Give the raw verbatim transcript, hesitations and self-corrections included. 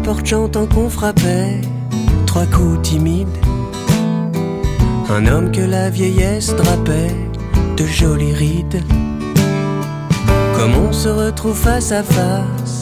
porte chantant qu'on frappait trois coups timides. Un homme que la vieillesse drapait de jolies rides. Comme on se retrouve face à face